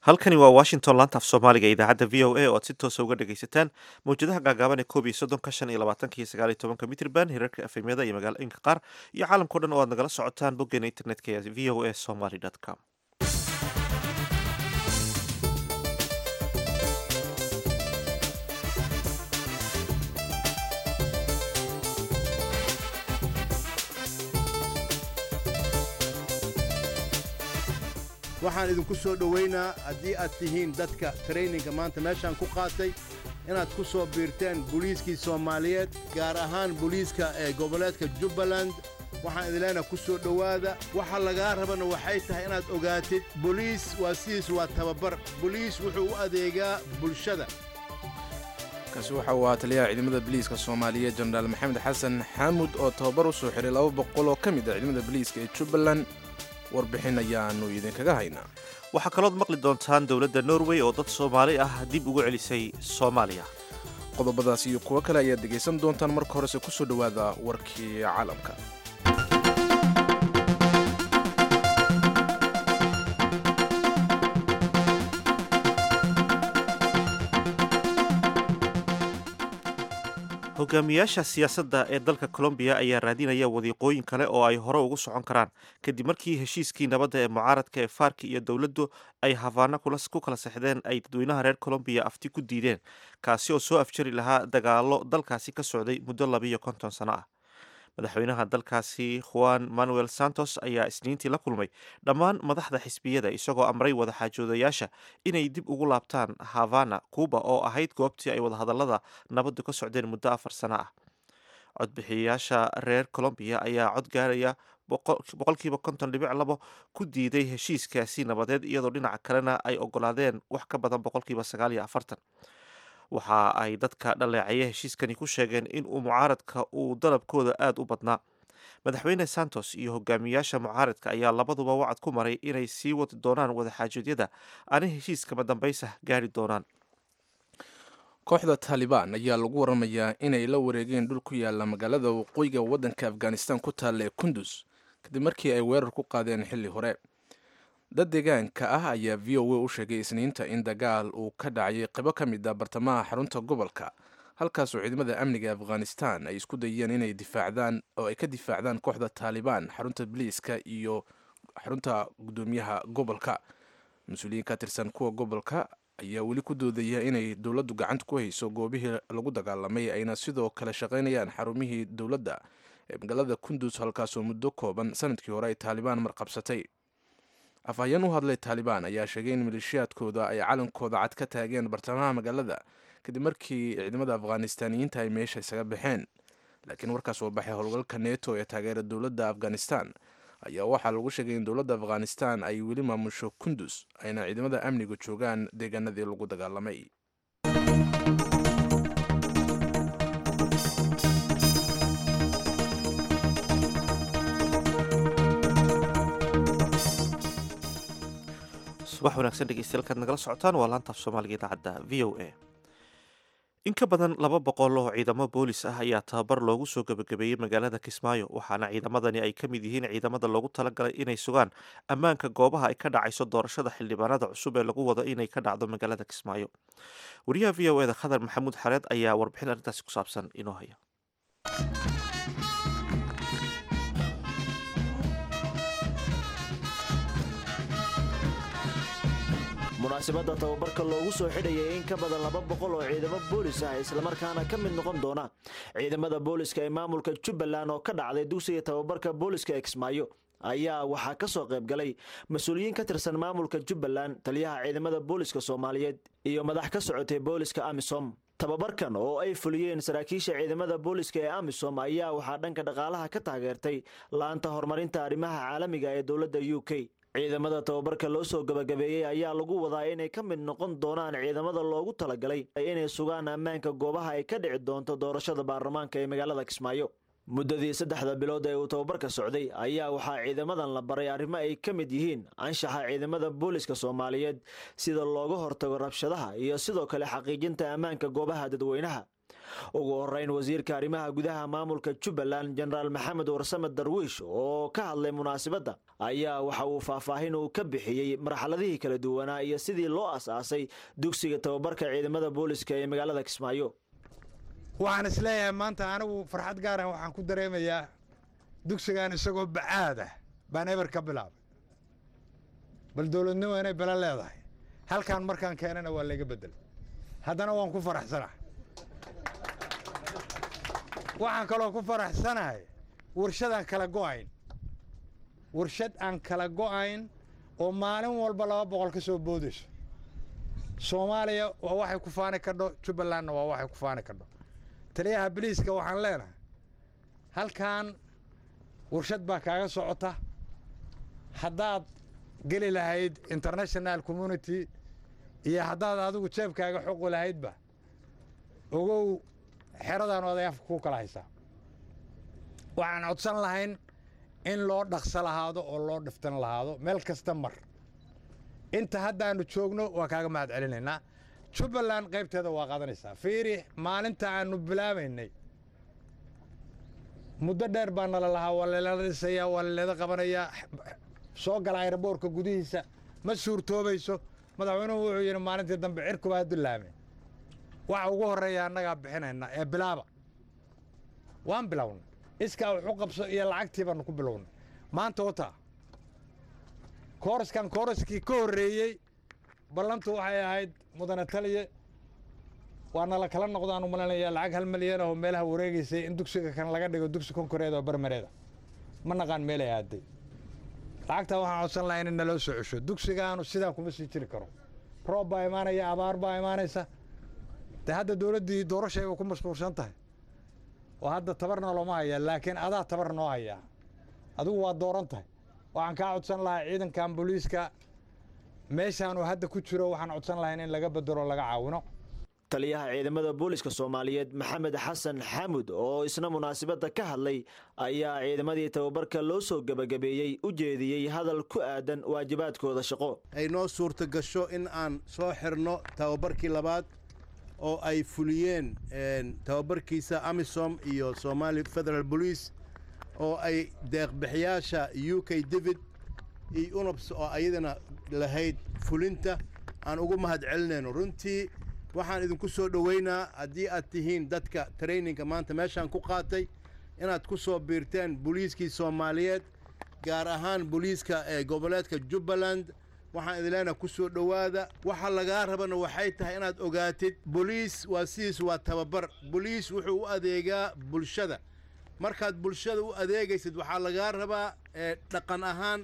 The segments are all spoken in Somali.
halkani waa washington laanta af soomaaliga idaacadda v o a oo aad si toosa uga dhagaysataan mawjadaha gaagaaban ee 11 mitrban hirarka efemyada iyo magaalooyinka qaar iyo caalamkao dhan oo aad nagala socotaan boggeena internetka ee v o a somaly com. waxaan idinku soo dhoweynaa haddii aad tihiin dadka traininka maanta meeshaan ku qaatay inaad ku soo biirteen booliiskii Soomaaliyeed gaar ahaan booliiska ee goboleedka Jubbaland. waxaan idin leenahay ku soo dhowaada. waxa laga rabana waxay tahay inaad ogaatid booliis waa sidiis waa tababar. booliis wuxuu u adeegaa bulshada. kaasi waxa uu ahaa taliyaha ciidamada booliiska Soomaaliyeed Jenaraal Maxamed Xasan Xamuud oo tababar u soo xiray 200 oo ka mid ah ciidamada booliiska ee Jubbaland. warbixin ayaanu idinkaga haynaa. waxaa kalood maqli doontaan dowladda Norway oo dad Soomaali ah dib ugu celisay Soomaaliya. qodobadaas iyo kuwo kale ayaad dhegaysan doontaan. marka horese ku soo dhowaada warkii caalamka. hogaamiyaasha siyaasadda ee dalka Colombia ayaa raadinaya wadiiqooyin kale oo ay hore ugu socon karaan kadib markii heshiiskii nabadda ee mucaaradka ee FARC iyo dowladdu ay Havana ku kala saxdeen ay dadweynaha reer Colombia afti ku diideen, kaasi oo soo afjari lahaa dagaallo dalkaasi ka socday muddo 52 sano ah. madaxweynaha dalkaasi Juan Manuel Santos ayaa isniintii la kulmay dhammaan madaxda xisbiyada isagoo amray wadaxaajoodayaasha inay dib ugu laabtaan Havana, Cuba oo ahayd goobtii ay wadahadallada nabaddu ka socdeen muddo 4 sano ah. codbixiyayaasha reer Colombia ayaa cod gaaraya 50.2 ku diiday heshiiskaasi nabadeed iyadoo dhinaca kalena ay ogolaadeen wax ka badan 49%. waxa ay dadka dhaleecaya heshiiskani ku sheegeen in uu mucaaradka uu dalabkooda aad u badnaa. madaxweyne Santos iyo hogaamiyaasha mucaaradka ayaa labaduba wacad ku maray inay sii wadi doonaan wadaxaajoodyada aanay heshiiskama dambaysa gaari doonaan. kooxda Taliban ayaa lagu waramayaa inay la wareegeen dhul ku yaala magaalada waqooyiga waddanka Afghanistan ku taal ee Kunduz kadib markii ay weerar ku qaadeen xilli hore. dad deegaanka ah ayaa VOA u sheegay isniinta in dagaal uu ka dhacay qaybo ka mid ah bartamaha xarunta gobolka, halkaas oo ciidamada amniga Afghanistan ay isku dayeen inay ka difaacdaan kooxda Taliban xarunta booliiska iyo xarunta gudoomiyaha gobolka. mas-uuliyiin ka tirsan kuwa gobolka ayaa weli ku doodaya inay dowladdu gacanta ku hayso goobihii lagu dagaalamay ayna sidoo kale shaqaynayaan xarumihii dowladda ee magaalada Kunduz, halkaasoo muddo kooban sanadkii hore ay Taliban marqabsatay. afhayeen u hadlay Taliban ayaa sheegay in maleeshiyaadkooda ay calankooda cad ka taageen bartamaha magaalada kadib markii ciidamada Afghaanistaaniyiinta ay meesha isaga baxeen. laakiin warkaas oo baxay howlgalka NATO ee taageera dowladda Afghanistan ayaa waxaa lagu sheegay in dowladda Afghanistan ay weli maamusho Kunduz ayna ciidamada amnigu joogaan deegaanadii lagu dagaalamay. subax wanaagsan dhegeystayaal nagala socotaan waa laanta af soomaaliga idaacadda v o a. in ka badan 200 oo ciidamo boolis ah ayaa tababar loogu soo gabagabeeyey magaalada Kismaayo, waxaana ciidamadani ay ka mid yihiin ciidamada loogu talagalay inay sugaan ammaanka goobaha ay ka dhacayso doorashada xildhibaanada cusub ee lagu wado inay ka dhacdo magaalada Kismaayo. wariyaha v o a da Khadar Maxamuud Xareed ayaa warbixin arrintaasi ku saabsan inoo haya. munaasabadda tababarka loogu soo xidhayay in ka badan 200 oo ciidamo boolis ah islamarkaana ka mid noqon doona ciidamada booliska ee maamulka Jubbaland oo ka dhacday dugsiga tababarka booliska ee Kismaayo ayaa waxaa ka soo qayb galay mas'uuliyiin ka tirsan maamulka Jubbaland, taliyaha ciidamada booliska Soomaaliyeed iyo madax ka socotay booliska AMISOM. tababarkan oo ay fuliyeen saraakiisha ciidamada booliska ee AMISOM ayaa waxaa dhanka dhaqaalaha ka taageertay laanta horumarinta arrimaha caalamiga ee dowladda UK. ciidamada tababarka loo soo gabagabeeyey ayaa lagu wadaa inay ka mid noqon doonaan ciidamada loogu talagalay inay sugaan ammaanka goobaha ay ka dhici doonto doorashada baarlamaanka ee magaalada Kismaayo. muddadii 3 bilood ee uu tababarka socday ayaa waxaa ciidamadan la baray arrimo ay ka mid yihiin anshaxa ciidamada booliska Soomaaliyeed, sida looga hortago rabshadaha iyo sidoo kale xaqiijinta ammaanka goobaha dadweynaha. ugu horeyn wasiirka arrimaha gudaha maamulka Jubbaland General Maxamed Warsame Darwiish oo ka hadlay munaasabadda ayaa waxa uu faahfaahin uu ka bixiyay marxaladihii kala duwanaa iyo sidii loo asaasay dugsiga tababarka ciidamada booliska ee magaalada Kismaayo. waxaan isleeyahay maanta anigu farxad gaar ah waxaan ku dareemayaa dugsigan isagoo bacaad ah baan eber ka bilaabay bal dowladnimo inay bala leedahay halkaan markaan keenana waa laga bedel haddana waan ku faraxsanahay waxaan kaloo ku faraxsanahay warshad aan kala go'ayn oo maalin walba 200 ka soo boodayso Soomaaliya waa waxay ku faani kadho Jubbalandna waa waxay ku faani kadho taliyaha booliiska waxaan leenahay halkaan warshad baa kaaga socota haddaad geli lahayd international community iyo haddaad adigu jeebkaaga xoq lahaydba ogow xeradan odayaaf ku kala haysaa waxaan codsan lahayn in loo dhaqso lahaado oo loo dhiftan lahaado meel kasta mar inta haddaanu joogno waa kaaga mahad celinaynaa Jubbaland qaybteeda waa qaadanaysaa fiiri maalinta aanu bilaabaynay muddo dheer baan nala lahaa waa la qabanayaa soo gala airportka gudihiisa ma suurtoobayso madaxweynuhu wuxuu yiri maalintii dambe cirku baa dilaamay waxa ugu horeeya annaga bixinayna ee bilaaba waan bilawnay iska wuxuu qabso iyo lacagtii baan ku bilawnay maanta wata kooraskii ka horeeyay ballantu waxay ahayd mudane taliye waana la kala noqdaan u malanayaa lacag 1 milyan oo meelaha wareegaysay in dugsiga kan laga dhigo dugsi konkoreed oo barmareeda ma naqaan meel ay aaday lacagta waxaan codsan lahayn in loo soo cesho dugsigaanu sidaan kuma sii jiri karo roob baa imaanaya abaar baa imaanaysa hadda dawladdii doorashay ku mashquulsan tahay oo hadda tabarna looma haya laakiin adaa tabar noo haya adigu waa dooran tahay waxaan ka codsan lahaa ciidankan booliiska meeshaan uu hadda ku jiro waxaan codsan lahayn in laga bedelo laga caawino taliyaha ciidamada booliska Soomaaliyeed Maxamed Xasan Xamud oo isna munaasabada ka hadlay ayaa ciidamadii tababarka loo soo gabagabeeyay u jeediyay hadal ku aadan waajibaadkooda shaqo ay noo suurta gasho in aan soo xirno tababarkii labaad oo ay fuliyeen tababarkiisa AMISOM iyo Somali Federal Police oo ay deeq bixiyaasha UK David iyo UNOPS oo ayadana lahayd fulinta aan ugu mahad celinayno runtii waxaan idinku soo dhaweynaa haddii aad tihiin dadka traininga maanta meeshaan ku qaatay inaad ku soo biirteen booliiskii Soomaaliyeed gaar ahaan booliiska ee goboleedka Jubbaland waxaan idin leenahay ku soo dhawaada waxa laga rabana waxay tahay inaad ogaatid booliis waa tababar booliis wuxuu u adeegaa bulshada markaad bulshada u adeegaysid waxa laga rabaa dhaqan ahaan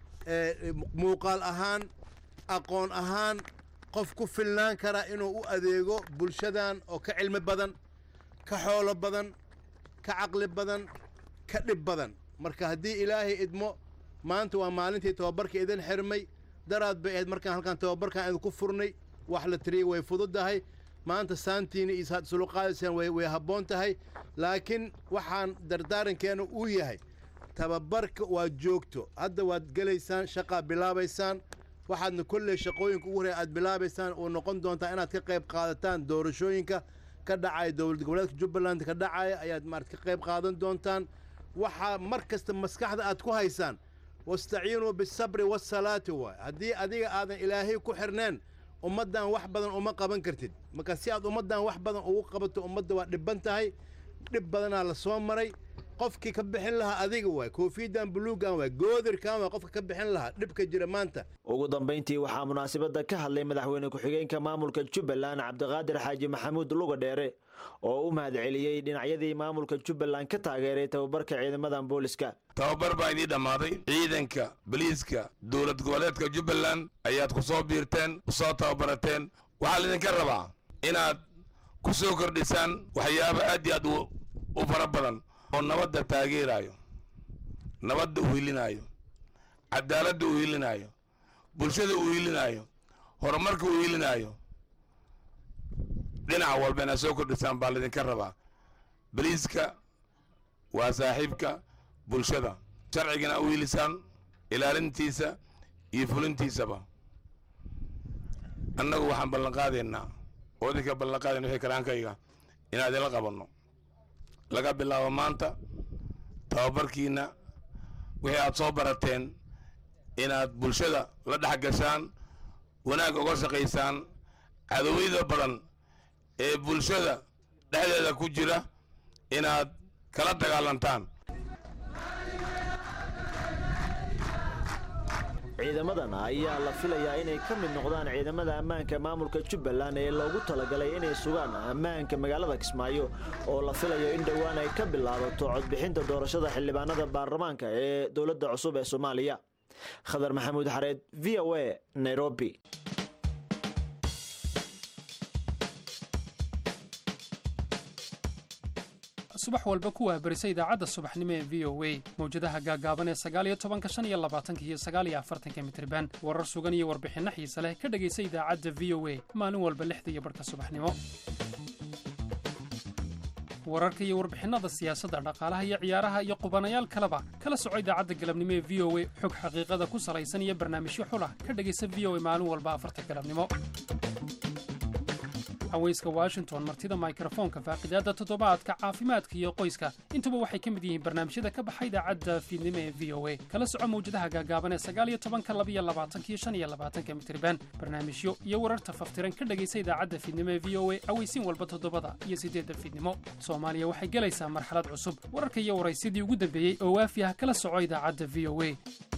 muuqaal ahaan aqoon ahaan qof ku filnaan kara inuu u adeego bulshadan oo ka cilmi badan ka xoolo badan ka caqli badan ka dhib badan marka haddii ilaahay idmo maanta waa maalintii tababarka idin xirmay daraad bay ahayd markaan halkaan tababarkaan idinku furnay wax la tiriyay way fududahay maanta saantiina iyo suluqaadisaan way habboon tahay laakiin waxaan dardaarankeena uu yahay tababarka waa joogto hadda waad gelaysaan shaqaa bilaabaysaan waxaadna kolley shaqooyinka ugu horeeya aad bilaabaysaan oo noqon doontaa inaad ka qayb qaadataan doorashooyinka ka dhacaya dowlad goboleedka Jubbaland ka dhacaya ayaad maarad ka qayb qaadan doontaan waxa mar kasta maskaxda aad ku haysaan wastaciinu bisabri wassalaati wa haddii adiga aadan ilaahay ku xirneen ummadan wax badan uma qaban kartid marka si aad ummadan wax badan ugu qabato ummadda waa dhibban tahay dhib badanaa la soo maray qofkii ka bixin lahaa adiga waay koofiyadan buluugan waay goodirkan waa qofka ka bixin lahaa dhibka jira maanta ugu dambeyntii waxaa munaasabada ka hadlay madaxweyne ku-xigeenka maamulka Jubbaland Cabdiqaadir Xaaji Maxamuud Lugadheere oo u mahad celiyay dhinacyadii maamulka Jubbaland ka taageeray tababarka ciidamada booliska tababar baa idin dhamaaday ciidanka booliska dowlad goboleedka Jubbaland ayaad ku soo biirteen soo tababarateen waxa la idinka rabaa inaad ku soo kordhisaan waxyaabo aad iyo aad u fara badan oo nabadda taageerayo nabadda u hilinayo cadaaladda u hilinayo bulshada u hilinayo horumarka u hilinayo dhinaca walba inaad soo kordhisaan baa laydinka rabaa booliiska waa saaxiibka bulshada sharcigana u hilisaan ilaalintiisa iyo fulintiisaba annagu waxaan ballanqaadaynaa oo idinka ballanqaadayna wixii karaankayga inaad ila qabanno laga bilaabo maanta tababarkiina wixii aad soo barateen inaad bulshada la dhex gashaan wanaag uga shaqaysaan cadowida badan ee bulshada dhexdeeda ku jira inaad kala dagaalantaan. ciidamadan ayaa la filayaa inay ka mid noqdaan ciidamada ammaanka maamulka Jubbaland ee loogu talagalay inay sugaan ammaanka magaalada Kismaayo oo la filayo in dhawaan ay ka bilaabato codbixinta doorashada xildhibaanada baarlamaanka ee dowladda cusub ee Soomaaliya. Khadar Maxamuud Xareed, VOA, Nairobi. subax walba ku waabarisa idaacadda subaxnimo ee VOA mawjadaha gaagaaban ee 19:25 iyo 49 mitirban warar sugan iyo warbixinno xiiso leh ka dhagaysa idaacadda VOA maalin walba 6:00 subaxnimo. wararka iyo warbixinada siyaasadda dhaqaalaha iyo ciyaaraha iyo qubanayaal kaleba kala soco idaacadda galabnimo ee VOA xog xaqiiqada ku salaysan iyo barnaamijyo xulah ka dhagaysa VOA maalin walba 4 galabnimo. haweyska Washington martida microphone-ka faaqidaada toddobaadka caafimaadka iyo qoyska intuba waxay ka mid yihiin barnaamijyada ka baxay idaacadda fiidnimo ee VOA kala soco mawjadaha gaagaaban ee 19:22 mitirban barnaamijyo iyo wararta faftiran ka dhagaysa idaacadda fiidnimo ee VOA aweysin walba 7 iyo 8 fiidnimo. Soomaaliya waxay galaysaa marxalad cusub wararka iyo waraysidii ugu dambeeyay oo waafi ah kala soco idaacadda VOA.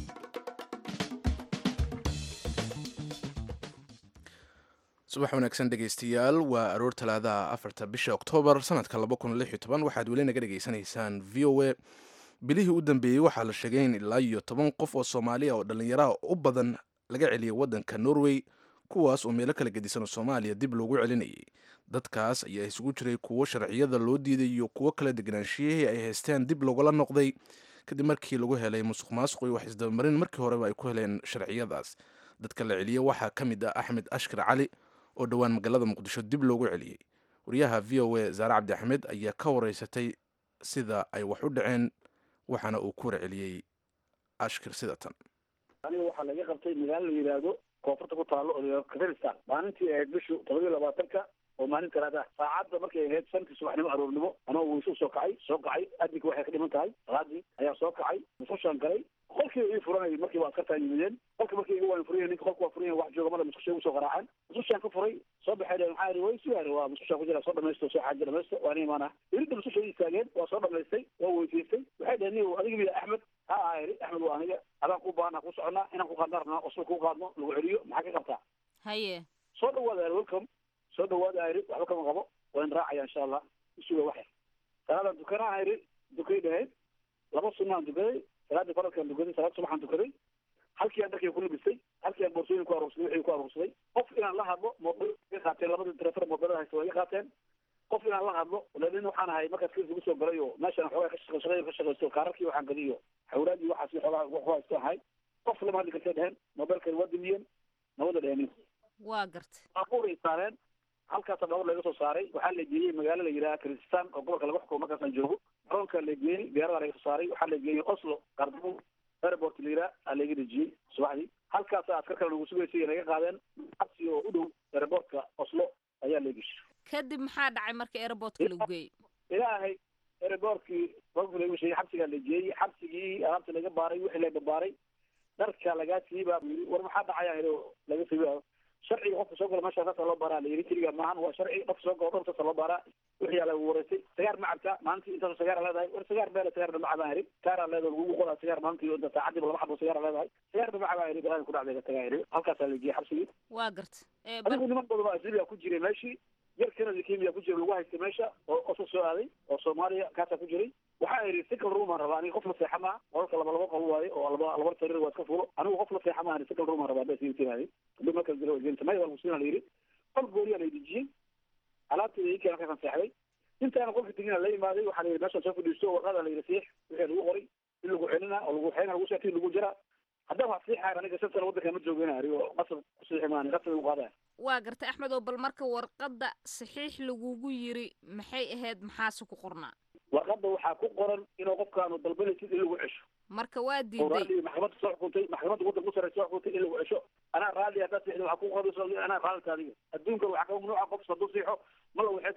subax wanaagsan dhegaystayaal waa aroor talaadaha 4 bisha Oktoobar sanadka 2016 waxaad weli naga dhageysanaysaan VOA. bilihii u dambeeyay waxaa la sheegay in ilaa iyo 10 qof oo Soomaaliya oo dhalinyaro u badan laga celiyay wadanka Norway kuwaas oo meelo kala gedisan Soomaaliya dib loogu celinayay. dadkaas ayaa isugu jiray kuwo sharciyada loo diiday iyo kuwo kala deganaanshiyaha ay haysteen dib looga noqday kadib markii lagu helay musuqmaasuq iyo wax isdabamarin markii horeba ay ku heleen sharciyadaas. dadka la celiyay waxaa ka mid ah Axmed Ashkar Cali oo dhawaan magaalada Muqdisho dib loogu celiyay. wariyaha VOA Zaara Cabdi Axmed ayaa ka wareysatay sida ay wax u dhaceen waxaana uu ku celiyay Ashkar sida tan. aniga waxaa laga qabtay magaalo la yiraahdo koonfurta ku taalo oo Kazakhstan maalintii ay bishu 22 oo maalin kalaada saacada markay ahayd santii subaxnimo aroornimo anoo weysu soo kacay adinka waxay ka dhiman tahay raadi ayaa soo kacay musqushan galay qolkii ii furanay markii waa askarta yimideen markii igu waan furiyay ninka qolku waa furiyay wax jooga mada musqusha ugu soo qaraacaan musqushan ka furay soo baxay maxaa ri way siyaare waa musqusha ku jira soo dhamaysto soo xaajir dhamaysto waa nimaana ilaa musqusha ii taageen waa soo dhamaystay waa weysiistay waxay dhaheen adiga biyo Axmed Axmed waa aniga adaan ku baana ku soconaa inaan ku qadarnaa oo soo ku qaadno lagu celiyo maxaa ka qabtaa haye soo dhawaada welcome soo dhawaada ayri waxba kama qabo waan raacaya insha Allah isuga waxay salaada dukana ayri dukay dhahay laba sunnah dukay salaada faralka dukay salaada subaxan dukay halkii aan dadkii ku libisay halkii aan boorsooyin ku aruursaday qof inaan la hadlo mobil ka qaateen labada telefoon mobil haysto way qaateen qof inaan la hadlo walaaliin waxaan ahay markaas kiis soo galay oo meeshan xogaa ka shaqeeyo kaararkii waxaan galiyo xawraadii waxaas xogaa wax iska ahay qof lama hadli kartay dhahan mobilkan waa dimiyeen nabada dhahan waa gartay abuuray saareen halkaas dhawr laga soo saaray waxaa la geeyay magaalo la yiraahdo Kristan oo gobolka laga xukumo markaas aan joogo garoonka la geeyay beeraha laga soo saaray waxaa la geeyay Oslo Qarbo airport lira laga dejiyay subaxdii halkaas askar kale lagu sugaysay laga qaadeen absi oo u dhow airportka Oslo ayaa la geeyay kadib maxaa dhacay markii airportka lagu geeyay ilaahay airportkii qofka lagu sheegay xabsiga la geeyay xabsigii alaabta laga baaray wixii la baaray darka laga siibaa war maxaa dhacay laga siibaa sharci qofka soo gala meesha ka loo baaraa la yiri tiriga maahan waa sharci qof soo galo dhulka loo baaraa wixii la wareysay sagaar macabka maanta inta sagaar leedahay war sagaar beel sagaar macabaan yiri taara leedahay lagu qoraa sagaar maanta iyo inta saacadii laba xabo sagaar leedahay sagaar macabaan yiri baan ku dhacday tagayri halkaas la geeyay xabsigii waa gartay anigu niman badan oo asiliya ku jiray meeshii yarkana Kenya ku jiray lagu haystay meesha oo soo aaday oo Soomaaliya kaasa ku jiray waxa ay sikal room rabaan qof la seexama qolka laba qol waaye oo laba tarir waa iska fulo anigu qof la seexama aan sikal room rabaa bas intii duma kala jiro inta ma waa musina leeyri qol gooriya la dijiyay alaabta ay ka kan seexday inta aan qolka tigina la imaaday waxa la meesha soo fadhiisto warqada la yiri wixii lagu qoray in lagu xilina oo lagu xeena lagu seexay lagu jira hadda wax fiican aniga sabtan wadanka ma jooganayo oo qasab ku seexmaan qasab u qaada waa gartay Axmed oo bal marka warqada saxiix lagugu yiri maxay ahayd maxaa ku qornaa warqada waxa ku qoran inuu qofkaanu dalbanaysid in lagu cesho marka waa diiday maxkamada soo xukuntay maxkamada waddanka ku sareysa soo xukuntay in lagu cesho ana raali hadda saxiix waxa ku qoran ana raali taadiga adduunka waxa ka mamnuuc qof soo siixo ma la waxay karo ma la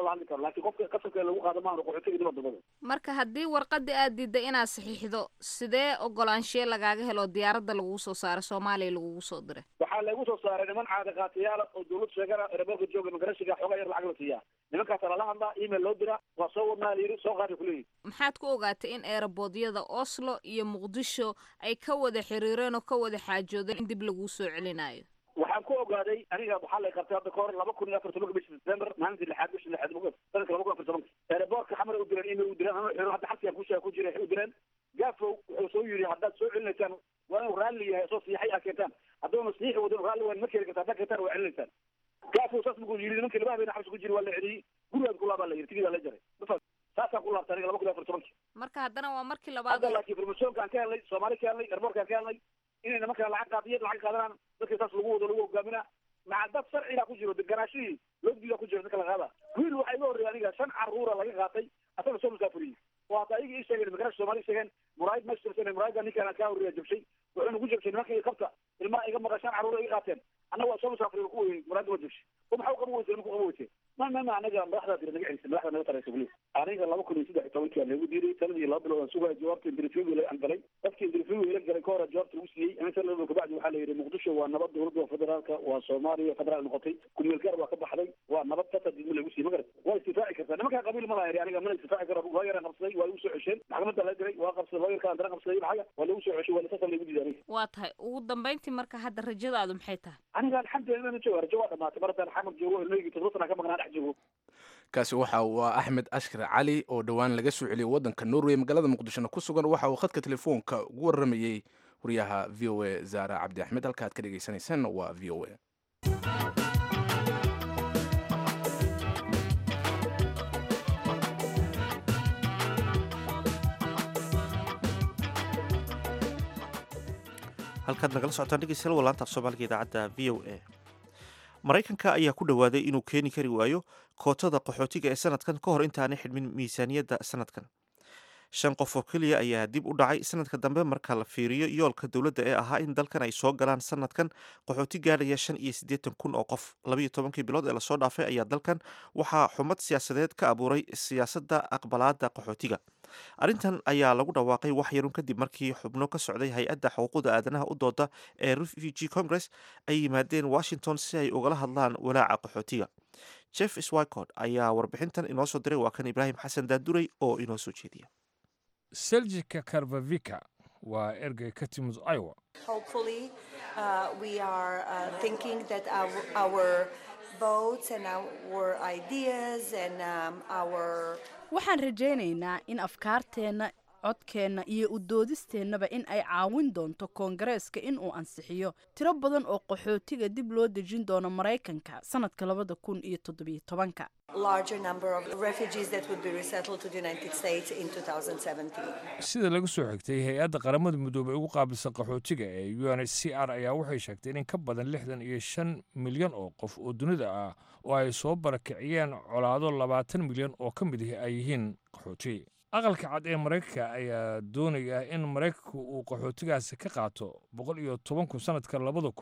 la hadli karo laakiin qofka qasabka lagu qaado maahan qaxootiga dibadda wadamada marka haddii warqadii aad diidda inaad saxiixdo sidee ogolaanshiye lagaaga helo diyaaradda lagugu soo saaray soomaaliya lagugu soo diray waxaa lagu soo saaray niman caada qaatayaala oo dawlad sheegana eraboorka jooga magarashiga xoogaa yar lacag la siiyaa nimankaasa lala hadlaa email loo diraa waa soo wadnaa la yidhi soo qaada kuleeyihi maxaad ku ogaatay in eeraboodiyada Oslo iyo Muqdisho ay ka wada xiriireen oo ka wada xaajoodeen in dib lagu soo celinayo waxaan ku ogaaday aniga waxaa la qabtay hadda kahor 2014 bishii December maalintii lixaad bishii lixaad sanadka 2014 eeraboorka xamar u direen email u direen ama xiro hadda xabsiga ku jiray u direen gaafo wuxuu soo yiri haddaad soo celinaysaan waa inuu raalli yahay soo siixay akeetaan hadduuna siixi wadin raalli waan ma keeni kartaa dhakeetaan waa celinaysaan gaafo saas muxuu yiri nimankii laba habeen xabsi ku jiri waa la celiyey gurigaad ku laabaa la yiri tigidaa la jaray saasaan ku laabtay aniga 2014 marka haddana waa markii labaad hadda laakiin informationkaan ka helnay soomaali ka helnay airportkaan ka helnay inay nimanka lacag qaadanaan dadka saas lagu wado lagu hogaaminaa maca dad sharcigaa ku jiro deganaashihii logdigaa ku jiro dadka la qaada wiil waxaa iga horreeyay aniga 5 carruura laga qaatay asaga soo musaafuriyey waa hadda ayaga ii sheegeen magarash soomaali sheegeen muraayid ma shirsan muraayidda ninkaan kaa horreeya jabshay wuxuuna ku jabshay nimanka ii qabta ilmaha iga maqan 5 carruura iga qaateen annaga waa soo musaafuriy ku weyey muraayidda waa jabshay maxaa u qaban weyse nimanku qaban weyse ma anaga madaxdaa dira naga celisay madaxda naga taraysa weli aniga 2013 lagu diiday sanadii 2 bilood aan sugaya jawaabta interview la galay dadkii interview la galay ka hor jawaabta uu siiyey inta la ka bacdi waxa la yiri Muqdisho waa nabad dowladda federaalka waa Soomaaliya federaal noqotay kulmeel gaar waa ka baxday waa nabad ka tadid lagu siiyay magar waa istifaaci kartaa nimanka qabiil ma lahayn aniga ma istifaaci karo waa yar qabsaday waa uu soo cesheen maxkamadda la diray waa qabsaday waa yar ka andara qabsaday maxaa waa lagu soo ceshay waa la tasal lagu diiday waa tahay ugu dambeyntii marka hadda rajadaadu maxay tahay aniga alxamdulillah ma joogo rajo waa dhamaatay markaan xamar joogo ilmeygi toddoba ka maqnaa dhex joogo kaasi waxa uu Axmed Ashkar Cali oo dhawaan laga soo celiyay wadanka Norway magaalada Muqdisho ku sugan waxa uu khadka telefoonka ugu waramayay wariyaha VOA Zara Cabdi Axmed halka aad ka dhageysanaysaan waa VOA halkaad nagala socotaan dhegeystayaal waa laanta af Soomaaliga idaacadda VOA Mareykanka ayaa ku dhawaaday inuu keeni kari waayo kootada qaxootiga ee sanadkan ka hor intaanay xidhmin miisaaniyadda sanadkan 5 qof oo keliya ayaa dib u dhacay sanadka dambe marka la fiiriyo yoolka dowladda ee ahaa in dalkan ay soo galaan sanadkan qaxooti gaadhaya 85,000 oo qof 12 bilood ee lasoo dhaafay ayaa dalkan waxaa xumad siyaasadeed ka abuuray siyaasadda aqbalaadda qaxootiga arrintan ayaa lagu dhawaaqay wax yarun kadib markii xubno ka socday hay-adda xuquuqda aadanaha u dooda ee Refugee Congress ay yimaadeen Washington si ay ugala hadlaan walaaca qaxootiga Jeff Swicott ayaa warbixintan inoo soo diray waa kan Ibrahim Xasan Daadurey oo inoo soo jeediya Seljika Karvavika waa ergey ka timid Iowa. Hopefully we are thinking that our votes and our ideas and our waxaan rajaynaynaa in afkaarteena codkeena iyo u doodisteennaba in ay caawin doonto koongareeska in uu ansixiyo tiro badan oo qaxootiga dib loo dejin doono Mareykanka sanadka 2017 larger number of refugees that would be resettled to the United States in 2017 sida lagu soo xigtay hay'adda qaramada midoobay ugu qaabilsan qaxootiga ee UNHCR ayaa waxay sheegtay in ka badan 65 milyan oo qof oo dunida ah oo ay soo barakiciyeen colaado 20 milyan oo ka mid ah ay yihiin qaxooti aqalka cad ee Mareykanka ayaa doonaya in Mareykanku uu qaxootigaasi ka qaato 110 sanadka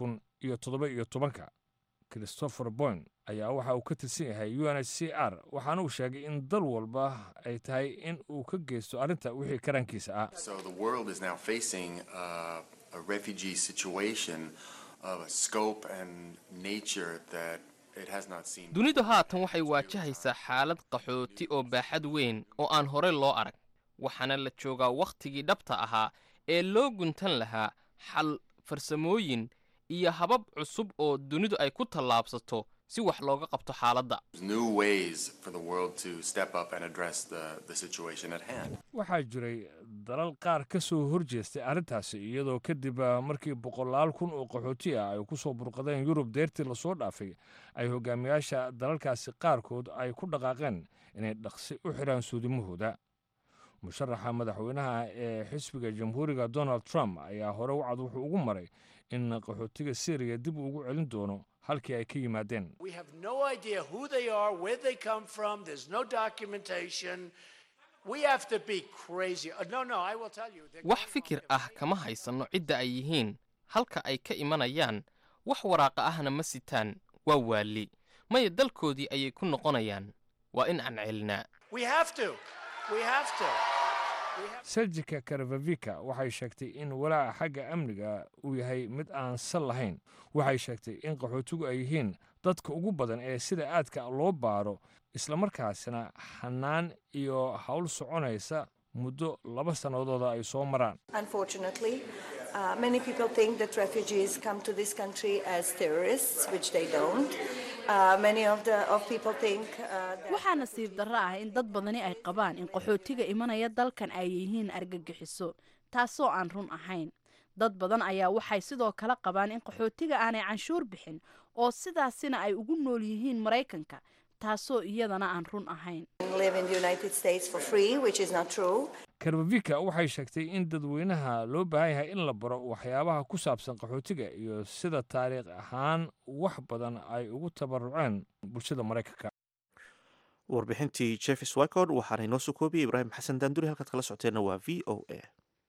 2017 Christopher Boyne ayaa waxa uu ka tirsan yahay UNHCR waxaana uu sheegay in dal walba ay tahay in uu ka geysto arrinta wixii karankiisa ah So the world is now facing a refugee situation of a scope and nature that dunidu haatan waxay waajahaysaa xaalad qaxooti oo baaxad weyn oo aan hore loo arag waxaana la joogaa wakhtigii dhabta ahaa ee loo guntan lahaa xal farsamooyin iyo habab cusub oo dunidu ay ku tallaabsato si wax looga qabto xaaladda waxaa jiray dalal qaar ka soo horjeestay arrintaasi iyadoo kadib markii 100,000 oo qaxooti ah ay ku soo burqadeen Yurub deertii la soo dhaafay ay hogaamiyaasha dalalkaasi qaarkood ay ku dhaqaaqeen inay dhaqsi u xiraan suudimahooda musharaxa madaxweynaha ee xisbiga jamhuuriga Donald Trump ayaa hore wacd wuxuu ugu maray in qaxootiga Syria dib ugu celin doono halkii ay ka yimaadeen We have no idea who they are, where they come from. There's no documentation. We have to be crazy. No, I will tell you. wax fikir ah kama haysano cidda ay yihiin halka ay ka imanayaan wax waraaqa ahna ma sitaan waa waali maya dalkoodii ayay ku noqonayaan waa in aan celinaa We have to. We have to. serjika karavavika waxay sheegtay in walaaca xagga amniga uu yahay mid aan sal lahayn waxay sheegtay in qaxootigu ay yihiin dadka ugu badan ee sida aadka loo baaro islamarkaasina xanaan iyo hawl soconaysa muddo 2 sannadooda ay soo maraan. Unfortunately, many people think that refugees come to this country as terrorists, which they don't. Many of people think waxaa nasiib darro ah in dad badani ay qabaan in qaxootiga imanaya dalkan ay yihiin argagixiso taasoo aan run ahayn. dad badan ayaa waxay sidoo kale qabaan in qaxootiga aanay canshuur bixin oo sidaasina ay ugu nool yihiin Mareykanka taasoo iyadana aan run ahayn. live in the United States for free, which is not true. Karavavika waxay sheegtay in dadweynaha loo baahan yahay in la baro waxyaabaha ku saabsan qaxootiga iyo sida taariikh ahaan wax badan ay ugu tabaruceen bulshada Mareykanka. warbixintii Jeffis Wycott waxaana inoo soo koobiyey Ibraahim Xasan Daanduri halkaad kala socoteena waa VOA.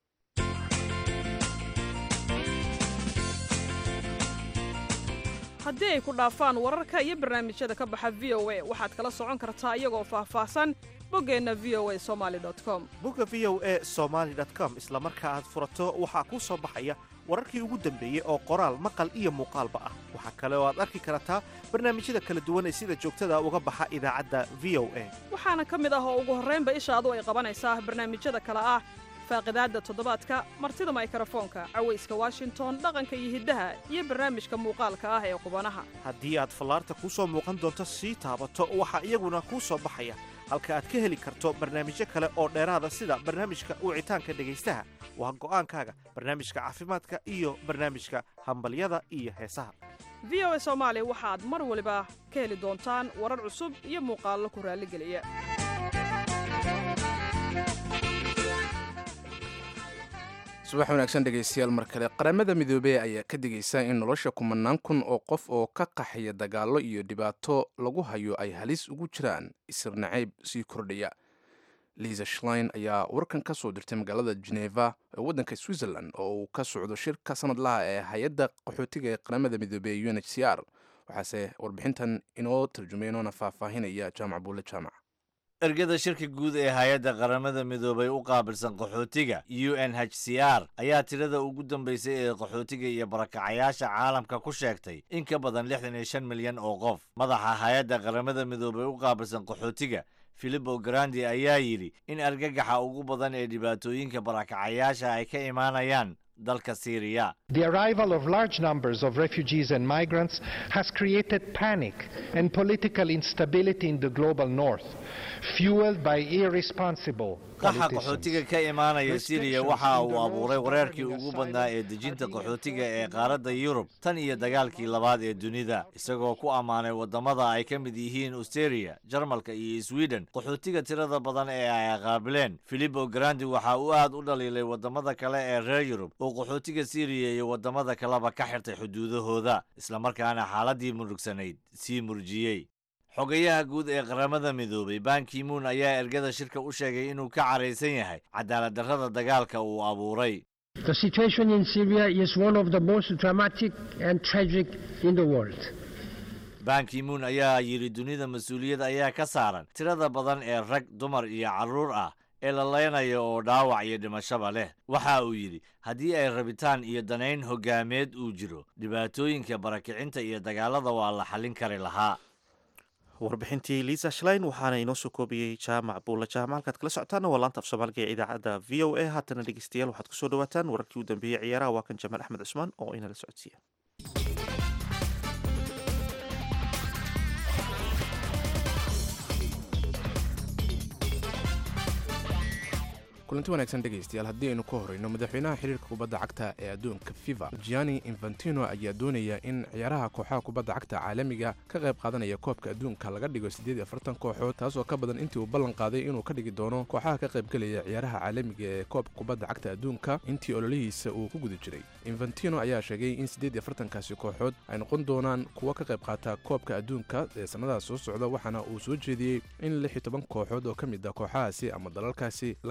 haddii ay ku dhaafaan wararka iyo barnaamijyada ka baxa VOA waxaad kala socon kartaa iyagoo faahfaahsan boggeenna voasomali.com. bogga voasomali.com isla marka aad furato waxaa kuu soo baxaya wararkii ugu dambeeyey oo qoraal maqal iyo muuqaalba ah. waxaa kale oo aad arki kartaa barnaamijyada kala duwan ee sida joogtada uga baxa idaacadda VOA. waxaana ka mid ah oo ugu horraynba ishaadu ay qabanaysaa barnaamijyada kale ah faaqidaadda toddobaadka martida mikrofoonka cawayska Washington dhaqanka iyo hiddaha iyo barnaamijka muuqaalka ah ee qubanaha. haddii aad fallaarta kuu soo muuqan doonto sii taabato waxaa iyaguna kuu soo baxaya halka aad ka heli karto barnaamijyo kale oo dheeraada sida barnaamijka wicitaanka dhegaystaha waa go'aankaaga barnaamijka caafimaadka iyo barnaamijka hambalyada iyo heesaha. VOA Soomaali waxaad mar waliba ka heli doontaan warar cusub iyo muuqaallo ku raaligeliya. subax wanaagsan dhegaystayaal mar kale qaramada midoobey ayaa ka digaysa in nolosha 10,000 oo qof oo ka qaxaya dagaallo iyo dhibaato lagu hayo ay halis ugu jiraan isir nacayb sii kordhaya. Lisa Schlein ayaa warkan ka soo dirtay magaalada Geneva ee waddanka Switzerland oo uu ka socdo shirka sanadlaha ee hay-adda qaxootiga ee qaramada midoobey UNHCR. waxaase warbixintan inoo tarjumeynona faahfaahinaya jaamac buule jaamac. ergada shirka guud ee hay-adda qaramada midoobay u qaabilsan qaxootiga UNHCR ayaa tirada ugu dambeysay ee qaxootiga iyo barakacayaasha caalamka ku sheegtay in ka badan 65 milyan oo qof. madaxa hay-adda qaramada midoobay u qaabilsan qaxootiga Filippo Grandi ayaa yidhi in argagaxa ugu badan ee dhibaatooyinka barakacayaasha ay ka imaanayaan dalka Syria. The arrival of large numbers of refugees and migrants has created panic and political instability in the global north, fueled by irresponsible qaxa qaxootiga ka imaanaya Syria waxa uu abuuray wareerkii ugu badnaa ee dejinta qaxootiga ee qaaradda Yurub tan iyo dagaalkii labaad ee dunida, isagoo ku amaanay wadamada ay ka mid yihiin Austria, Jarmalka iyo Sweden qaxootiga tirada badan ee ay qaabileen. Filippo Grandi waxa uu aad u dhaliilay wadamada kale ee reer Yurub oo qaxootiga Syria iyo wadamada kaleba ka xirtay xuduudahooda, isla markaana xaaladii murugsanayd sii murjiyay. xogayaha guud ee qaramada midoobay Ban Ki-moon ayaa ergada shirka u sheegay inuu ka careysan yahay cadaalad darrada dagaalka uu abuuray. The situation in Syria is one of the most dramatic and tragic in the world. Ban Ki-moon ayaa yiri dunida mas'uuliyad ayaa ka saaran tirada badan ee rag, dumar iyo carruur ah ee la leynayo oo dhaawac iyo dhimashaba leh. waxa uu yidhi haddii ay rabitaan iyo danayn hogaameed uu jiro dhibaatooyinka barakicinta iyo dagaalada waa la xallin kari lahaa. warbixintii Lisa Schlein waxaana inoo soo koobiyey jaamac buula jaamac halkaad kala socotaana waa laanta af soomaaliga ee idaacadda VOA. haatana dhegeystayaal waxaad kusoo dhawaataan wararkii u dambeeyey ciyaaraha waa kan Jamaal Axmed Cusmaan oo inala socodsiiya. kulanti wanaagsan dhegaystayaal haddii aynu ka horeyno madaxweynaha xiriirka kubadda cagta ee adduunka FIFA Gianni Infantino ayaa doonaya in ciyaaraha kooxaha kubadda cagta caalamiga ka qayb qaadanaya koobka adduunka laga dhigo 48 kooxood taasoo ka badan intii uu ballan qaaday inuu ka dhigi doono kooxaha ka qaybgelaya ciyaaraha caalamiga ee koobka kubadda cagta adduunka intii ololihiisa uu ku guda jiray. Infantino ayaa sheegay in 48kaasi kooxood ay noqon doonaan kuwa ka qayb qaata koobka adduunka ee sanadaha soo socda, waxaana uu soo jeediyey in 16 kooxood oo ka mid ah kooxahaasi ama dalalkaasi laga ciribtiri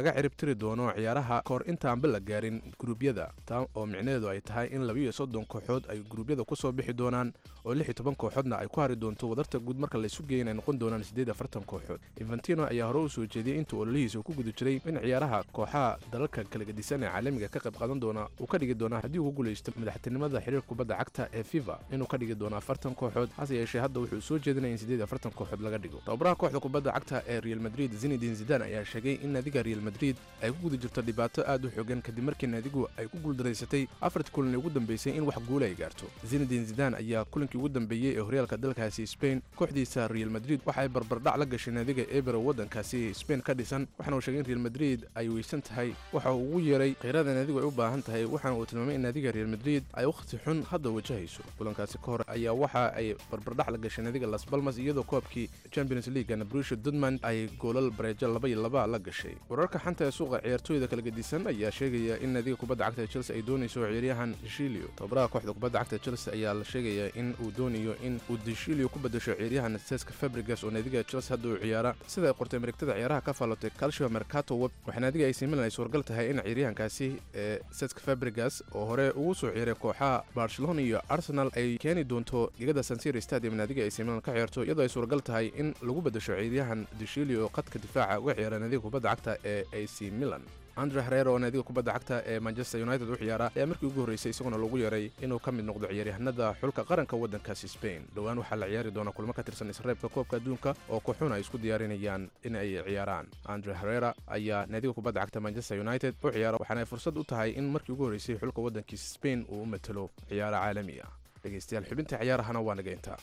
dhammaystiri doono ciyaaraha kahor intaanba la gaarin guruubyada taa oo micnaheedu ay tahay in 32 kooxood ay guruubyada ku soo bixi doonaan oo 16 kooxoodna ay ku hari doonto wadarta guud marka la isu geeyin ay noqon doonaan 48 kooxood. Infantino ayaa hore u soo jeediyey intuu ololihiisa ku guda jiray in ciyaaraha kooxaha dalalka kala gedisan ee caalamiga ka qayb qaadan doona uu ka dhigi doona haddii uu guuleysto madaxtinimada xiriirka kubadda cagta ee FIFA inuu ka dhigi doono 40 kooxood hase yeeshee hadda wuxuu soo jeedinaya in 48 kooxood laga dhigo. tababaraha kooxda kubadda cagta ee Real Madrid Zinedine Zidane ayaa sheegay in naadiga Real Madrid ay ku guda jirto dhibaato aad u xooggan kadib markii naadigu ay ku guuldareysatay 4 kulan ugu dambeysay in wax guul ay gaarto. Zinedine Zidane ayaa kulankii ugu dambeeyay ee horyaalka dalkaasi Spain kooxdiisa Real Madrid waxa ay barbardhac la gashay naadiga Eibar wadankaasi Spain ka dhisan waxaana uu sheegay in Real Madrid ay weysan tahay waxa uu ugu yeeray qeyrada naadigu ay u baahan tahay waxaana uu tilmaamay in naadiga Real Madrid ay waqti xun hadda wajahayso. kulankaasi ka hor ayaa waxa ay barbardhac la gashay naadiga Las Palmas iyadoo koobkii Champions League na Borussia Dortmund ay goolal bareejo 2-2 la gashay. wararka xanta ee suuqa ciyaartooyda kala gedisan ayaa sheegaya in naadiga kubadda cagta Chelsea ay doonayso ciyaaryahan Shilio. tababaraha kooxda kubadda cagta Chelsea ayaa la sheegaya in uu doonayo in uu Shilio ku bedesho ciyaaryahan Cesc Fabregas oo naadiga Chelsea hadda uu ciyaara sida ay qortay maragtada ciyaaraha ka faalotay Calcio Mercato Web. waxaa naadiga AC Milan ay suuragal tahay in ciyaaryahankaasi Cesc Fabregas oo hore ugu soo ciyaray kooxaha Barcelona iyo Arsenal ay keeni doonto gegada San Siro Stadium naadiga AC Milan ka ciyaarto iyadoo ay suuragal tahay in lagu bedesho ciyaaryahan Shilio oo qadka difaaca uga ciyaara naadiga kubadda cagta ee AC Milan. Andre Herrera oo naadiga kubadda cagta ee Manchester United u ciyaara ayaa markii ugu horeysay isaguna lagu yeeray inuu ka mid noqdo ciyaaryahanada xulka qaranka waddankaasi Spain. dhowaan waxaa la ciyaari doona kulmo ka tirsan isreebka koobka adduunka oo kooxuhuna ay isku diyaarinayaan in ay ciyaaraan. Andre Herrera ayaa naadiga kubadda cagta Manchester United u ciyaara waxaana ay fursad u tahay in markii ugu horeysay xulka waddankiisa Spain uu u matalo ciyaaro caalami ah. dhegeystayaal xubinta ciyaarahana waa naga intaa.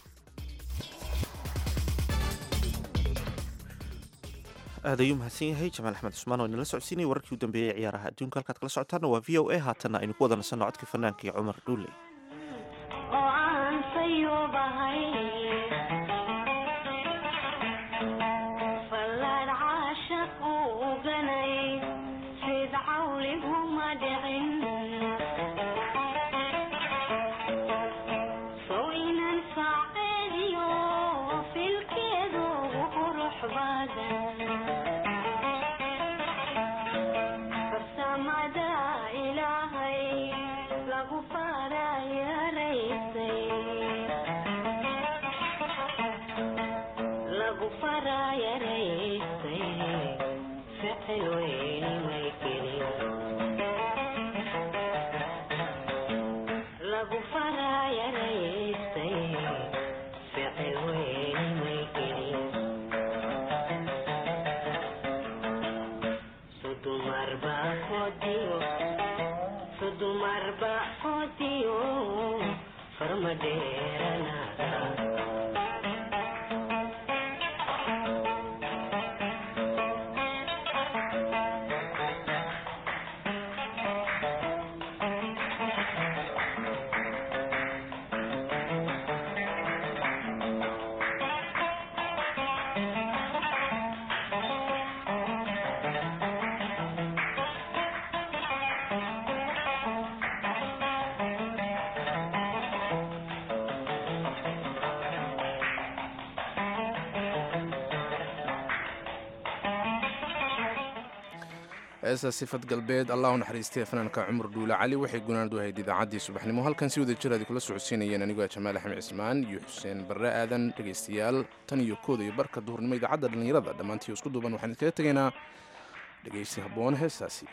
aad ayuu mahadsan yahay jamaal axmed cusmaan oo inala socodsiinaya wararkii u dambeeyey ciyaaraha adduunka halkaad kala socotaana waa v o a haatanna aynu ku wada nasanno codkii fanaanka iyo cumar dhuule heesa sifad galbeed allah u naxariistay fanaanka cumar dhuule cali waxay gunaanadu ahayd idaacaddii subaxnimo halkan si wada jiraadi kula socodsiinayeen anigoo jamaal axmed cismaan iyo xuseen barre aadan dhegaystayaal tan iyo kooda iyo barka duhurnimo idaacadda dhallinyarada dhammaantii isku duuban waxaan idinkaga tegaynaa dhegaysi habboon heesaasi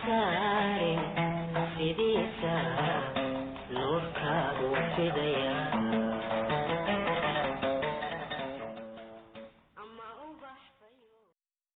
نورك وفديا